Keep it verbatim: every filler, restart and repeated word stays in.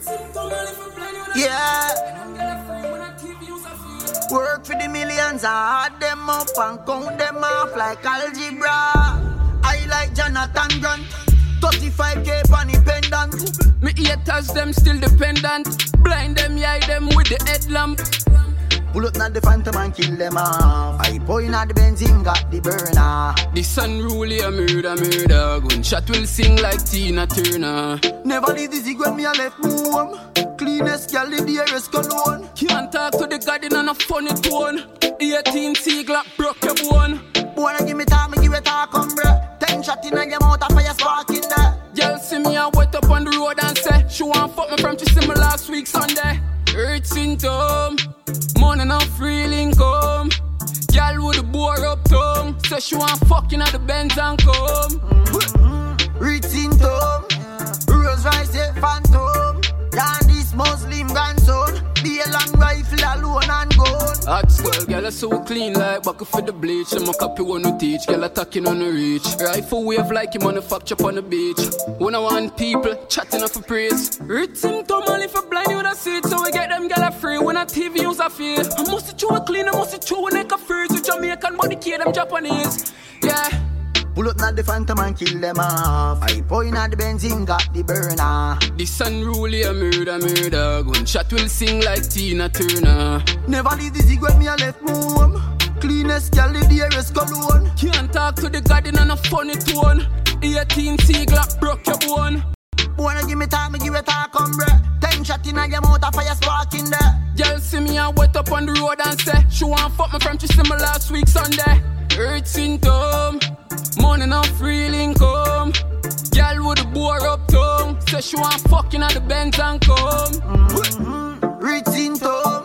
Yeah. Work for the millions, I add them up and count them off like algebra. I like Jonathan Grant, thirty-five K on the pendant. Me haters them still dependent. Blind them, yeah them with the headlamp. Pull up not the phantom and kill them off. I point at the benzene, got the burner. The sun rule a murder, murder. Gunshot will sing like Tina Turner. Never leave the zig when me a left home. Cleanest girl, the dearest cologne. Can't talk to the garden on a funny tone. eighteen C Glock broke your bone. Wanna give me time, me give it a come, bruh. Ten shot in a your mouth, a fire spark in there. Girl see me and wet up on the road and say she want fuck me from she see me last week Sunday. Hurt symptom, money not free income. Girl with the bore up tongue, say she want fucking at the Benz and come. Mm-hmm. Rich symptom, Rose Rice, yeah, phantom. And this Muslim grandson, be a long rifle alone and gone. Hot skull, girl, so clean like bucket for the bleach. Them a copy one who teach, girl attacking on the reach. Rifle wave like him manufacture on the beach. When I want people chatting up for praise. Rich symptom only for blind you that see it. So we get them girl free when a T V use a feel. I must chew a clean, I must chew a neck a freeze. With Jamaican body kid, them Japanese. Yeah. Pull up not the phantom and kill them off. I point at the benzene, got the burner. The sun rule a murder, murder. Gunshot will sing like Tina Turner. Never leave the zig when me a left home. Cleanest girl, the dearest cologne. Can't talk to the garden on a funny tone. eighteen C Glock broke your bone. Wanna give me time, me give it a come, bruh. Ten shot in a your mouth, a fire spark in there. Girl see me and wet up on the road and say she want fuck me from she see me last week Sunday. Hurt symptom, money not free income. Girl with the bore up tongue, say she want fucking at the Benz and come. Mm-hmm. Rich symptom,